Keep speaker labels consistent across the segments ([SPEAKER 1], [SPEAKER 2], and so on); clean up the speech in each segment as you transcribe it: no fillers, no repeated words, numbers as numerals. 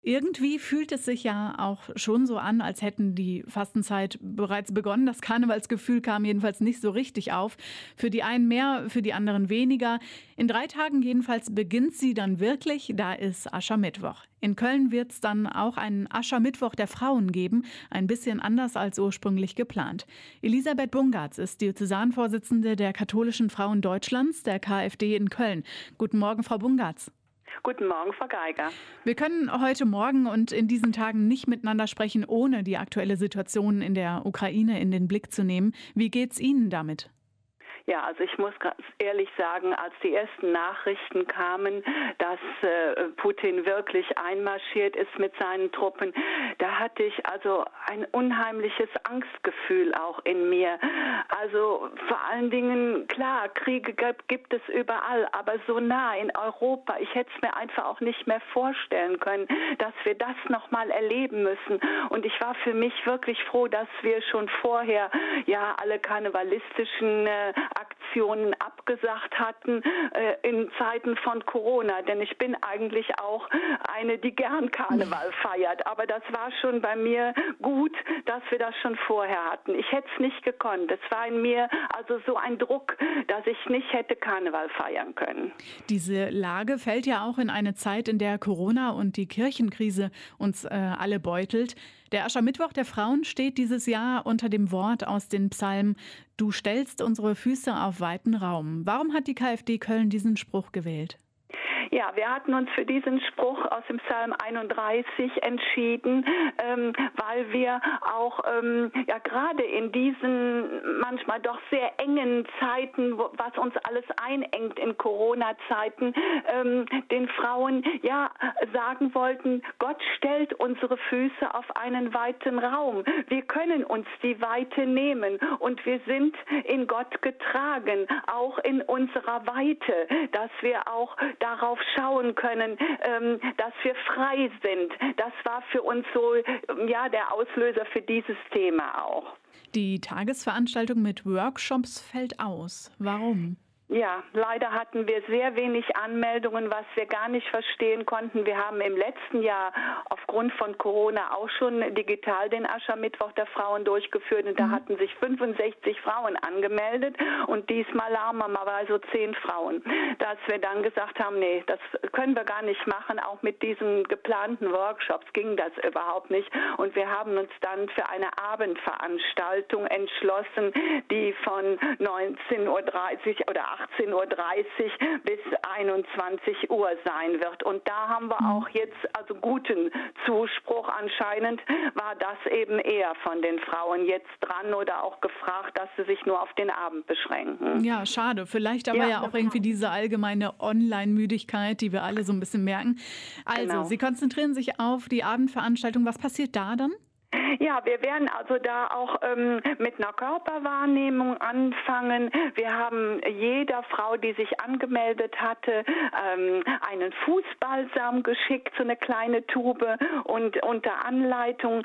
[SPEAKER 1] Irgendwie fühlt es sich ja auch schon so an, als hätten die Fastenzeit bereits begonnen. Das Karnevalsgefühl kam jedenfalls nicht so richtig auf. Für die einen mehr, für die anderen weniger. In 3 Tagen jedenfalls beginnt sie dann wirklich. Da ist Aschermittwoch. In Köln wird es dann auch einen Aschermittwoch der Frauen geben. Ein bisschen anders als ursprünglich geplant. Elisabeth Bungartz ist Diözesanvorsitzende der Katholischen Frauen Deutschlands, der KfD in Köln. Guten Morgen, Frau Bungartz.
[SPEAKER 2] Guten Morgen, Frau Geiger.
[SPEAKER 1] Wir können heute Morgen und in diesen Tagen nicht miteinander sprechen, ohne die aktuelle Situation in der Ukraine in den Blick zu nehmen. Wie geht's Ihnen damit?
[SPEAKER 2] Ja, also ich muss ganz ehrlich sagen, als die ersten Nachrichten kamen, dass Putin wirklich einmarschiert ist mit seinen Truppen, da hatte ich also ein unheimliches Angstgefühl auch in mir. Also vor allen Dingen, klar, Kriege gibt es überall, aber so nah in Europa. Ich hätte es mir einfach auch nicht mehr vorstellen können, dass wir das nochmal erleben müssen. Und ich war für mich wirklich froh, dass wir schon vorher ja alle karnevalistischen Aktionen abgesagt hatten in Zeiten von Corona, denn ich bin eigentlich auch eine, die gern Karneval feiert, aber das war schon bei mir gut, dass wir das schon vorher hatten. Ich hätte es nicht gekonnt. Es war in mir also so ein Druck, dass ich nicht hätte Karneval feiern können.
[SPEAKER 1] Diese Lage fällt ja auch in eine Zeit, in der Corona und die Kirchenkrise uns alle beutelt. Der Aschermittwoch der Frauen steht dieses Jahr unter dem Wort aus den Psalmen: Du stellst unsere Füße auf weiten Raum. Warum hat die KfD Köln diesen Spruch gewählt?
[SPEAKER 2] Ja, wir hatten uns für diesen Spruch aus dem Psalm 31 entschieden, weil wir auch ja gerade in diesen manchmal doch sehr engen Zeiten, was uns alles einengt in Corona-Zeiten, den Frauen ja sagen wollten, Gott stellt unsere Füße auf einen weiten Raum. Wir können uns die Weite nehmen und wir sind in Gott getragen, auch in unserer Weite, dass wir auch darauf schauen können, dass wir frei sind. Das war für uns so ja der Auslöser für dieses Thema auch.
[SPEAKER 1] Die Tagesveranstaltung mit Workshops fällt aus. Warum?
[SPEAKER 2] Ja, leider hatten wir sehr wenig Anmeldungen, was wir gar nicht verstehen konnten. Wir haben im letzten Jahr aufgrund von Corona auch schon digital den Aschermittwoch der Frauen durchgeführt und da hatten sich 65 Frauen angemeldet und diesmal haben wir mal so 10 Frauen. Dass wir dann gesagt haben, nee, das können wir gar nicht machen, auch mit diesen geplanten Workshops ging das überhaupt nicht und wir haben uns dann für eine Abendveranstaltung entschlossen, die von 19:30 Uhr oder 18:30 Uhr bis 21 Uhr sein wird. Und da haben wir auch jetzt also guten Zuspruch. Anscheinend war das eben eher von den Frauen jetzt dran oder auch gefragt, dass sie sich nur auf den Abend beschränken.
[SPEAKER 1] Ja, schade. Vielleicht aber ja auch irgendwie diese allgemeine Online-Müdigkeit, die wir alle so ein bisschen merken. Also, genau. Sie konzentrieren sich auf die Abendveranstaltung. Was passiert da dann?
[SPEAKER 2] Ja, wir werden also da auch mit einer Körperwahrnehmung anfangen. Wir haben jeder Frau, die sich angemeldet hatte, einen Fußbalsam geschickt, so eine kleine Tube und unter Anleitung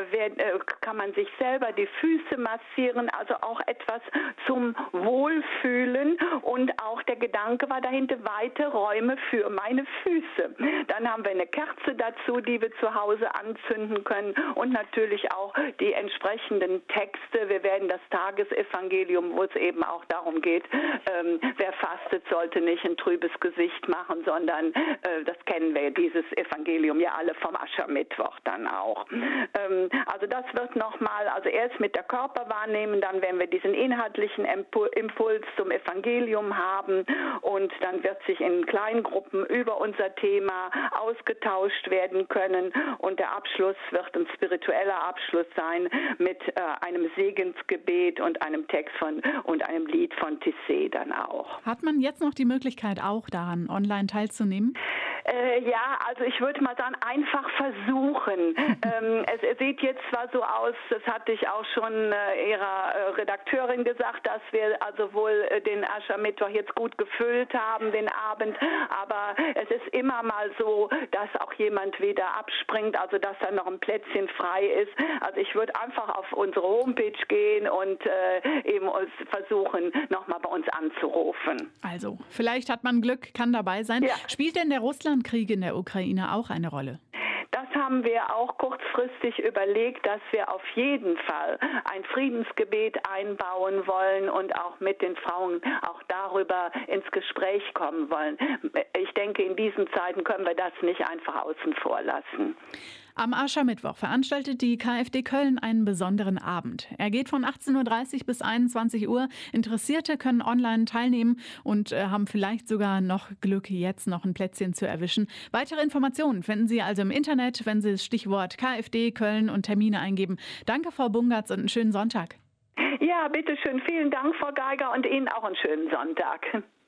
[SPEAKER 2] kann man sich selber die Füße massieren, also auch etwas zum Wohlfühlen und auch der Gedanke war dahinter, weite Räume für meine Füße. Dann haben wir eine Kerze dazu, die wir zu Hause anzünden können und natürlich auch die entsprechenden Texte. Wir werden das Tagesevangelium, wo es eben auch darum geht, wer fastet, sollte nicht ein trübes Gesicht machen, sondern das kennen wir, dieses Evangelium ja alle vom Aschermittwoch dann auch. Also das wird nochmal, also erst mit der Körperwahrnehmung, dann werden wir diesen inhaltlichen Impuls zum Evangelium haben und dann wird sich in Kleingruppen über unser Thema ausgetauscht werden können und der Abschluss wird ein spiritueller Abschluss sein mit einem Segensgebet und einem Text und einem Lied von Tissé dann auch.
[SPEAKER 1] Hat man jetzt noch die Möglichkeit, auch daran online teilzunehmen?
[SPEAKER 2] Ja, also ich würde mal sagen, einfach versuchen. Es sieht jetzt zwar so aus, das hatte ich auch schon Ihrer Redakteurin gesagt, dass wir also wohl den Aschermittwoch jetzt gut gefüllt haben, den Abend, aber es ist immer mal so, dass auch jemand wieder abspringt, also dass da noch ein Plätzchen frei ist. Also ich würde einfach auf unsere Homepage gehen und eben uns versuchen, nochmal bei uns anzurufen.
[SPEAKER 1] Also, vielleicht hat man Glück, kann dabei sein. Ja. Spielt denn der Russlandkrieg in der Ukraine auch eine Rolle?
[SPEAKER 2] Das haben wir auch kurzfristig überlegt, dass wir auf jeden Fall ein Friedensgebet einbauen wollen und auch mit den Frauen auch darüber ins Gespräch kommen wollen. Ich denke, in diesen Zeiten können wir das nicht einfach außen vor lassen.
[SPEAKER 1] Am Aschermittwoch veranstaltet die KfD Köln einen besonderen Abend. Er geht von 18:30 Uhr bis 21 Uhr. Interessierte können online teilnehmen und haben vielleicht sogar noch Glück, jetzt noch ein Plätzchen zu erwischen. Weitere Informationen finden Sie also im Internet, wenn Sie das Stichwort KfD Köln und Termine eingeben. Danke, Frau Bungartz, und einen schönen Sonntag.
[SPEAKER 2] Ja, bitteschön. Vielen Dank, Frau Geiger, und Ihnen auch einen schönen Sonntag.